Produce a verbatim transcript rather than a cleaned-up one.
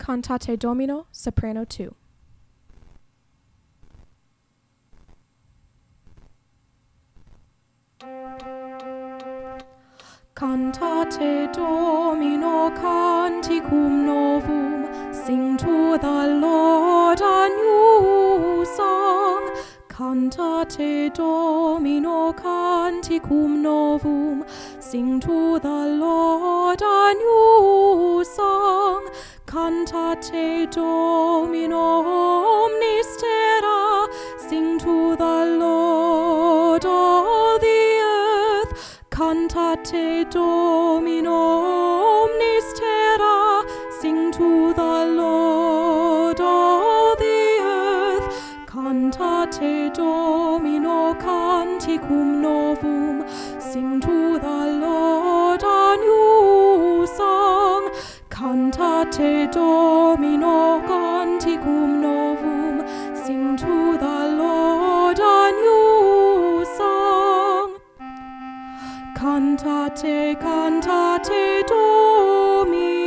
Cantate Domino, soprano two. Cantate Domino canticum novum, sing to the Lord a new song. Cantate Domino canticum novum, sing to the Lord a new song. Cantate Domino omnis terra, sing to the Lord all the earth. Cantate Domino omnis terra, sing to the Lord all the earth. Cantate Domino canticum novum, sing to the Lord a new song. Cantate Domino canticum novum, sing to the Lord a new song. Cantate, cantate Domino.